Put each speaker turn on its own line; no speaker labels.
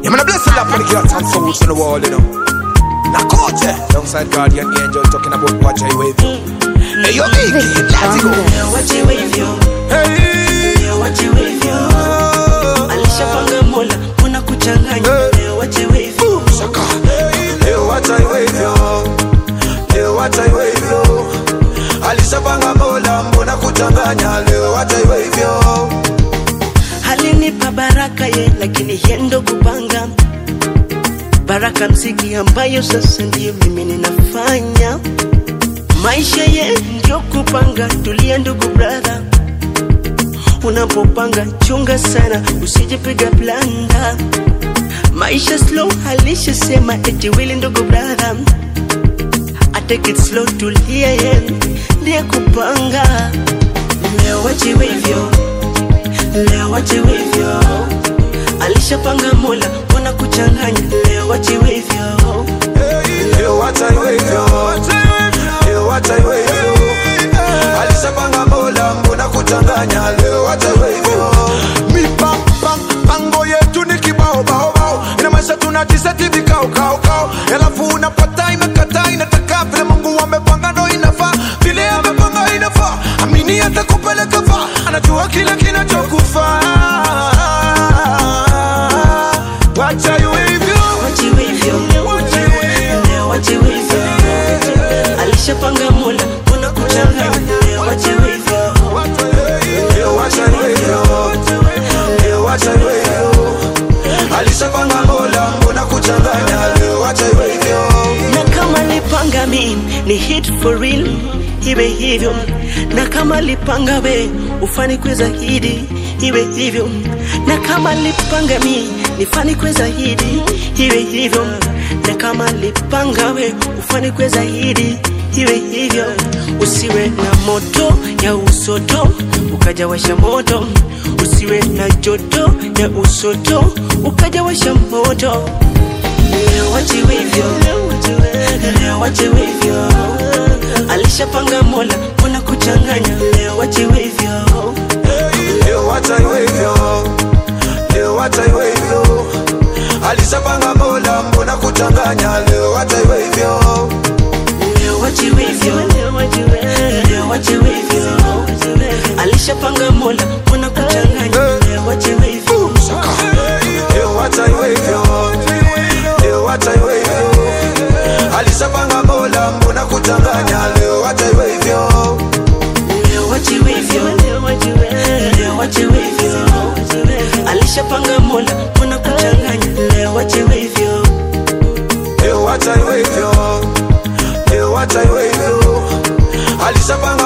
You man a bless the lap for the cats and souls on the wall, you know. Now coach, alongside Guardian Angel talking about watch I wave you. Hey, yo, Mickey, let's go.
Watch I wave you.
Hey,
watch I wave you. Alisha panga mola, kuna kuchanganya. Watch I wave you.
Saka. Hey, watch I wave you. Hey, watch I wave you. Alisha panga mola, kuna kuchanganya. Watch I wave you.
Halinipa baraka ye, lakini yendo kupanga. Baraka mziki ambayo sasa ndiyo mimi ninafanya. Maisha ye ndio kupanga, tulia ndugu brother. Unapopanga chunga sana, usijipiga blanda. Maisha slow halisha sema eti wili ndugu brother. I take it slow, tulia ye ndiye kupanga. Leo wache wavyo, leo wache wavyo. Alisha panga mola, wana kuchanganya. Leo wache wavyo,
leo wache wavyo. Leo wache wavyo. Alisha panga mola, wana kuchanganya. Leo wache wavyo. Mi pam pam pango yetu ni kibao bao bao. Ina maisha tunajiseti vikao kao kao. Alafu unapata imekata inataka vile Mungu amepanga ndo inafaa. Vile amepanga inafaa. Amini atakupeleka fa. Anajua kila kinachokufaa. Watch I wave you.
watch wavyo, leo wache wavyo. Alisha panga mola, wana kuchanganya. Leo wache wavyo,
leo watch I wave you. Leo watch I wave you. Alisha panga mola, wana kuchanganya. Leo watch I wave you.
na kama lipanga mimi ni hit for real, iwe hivyo. Na kama lipanga we ufani kwa zaidi, iwe hivyo. Na kama lipanga mimi nifani kwa zaidi, iwe hivyo. Na kama lipanga we ufani kwa zaidi, iwe hivyo. Usiwe na moto ya usoto ukaja washa moto, usiwe na joto ya usoto ukaja washa moto. Leo wache wavyo, leo wache wavyo. Alisha panga mola, wana kuchanganya. Leo wache wavyo,
leo watch I wave you. Leo watch I wave you. Alisha panga mola, wana kuchanganya. Leo watch I wave you.
leo wache wavyo, leo wache wavyo. Alisha panga mola, wana kuchanganya. Leo wache wavyo,
leo watch I wave you. Leo watch I wave you. Alisha panga mola, wana kuchanganya. Leo watch I wave you.
leo wache wavyo, leo wache wavyo. Alisha panga mola, wana kuchanganya. Leo wache wavyo,
leo watch I wave you. Leo watch I wave you. Alisha panga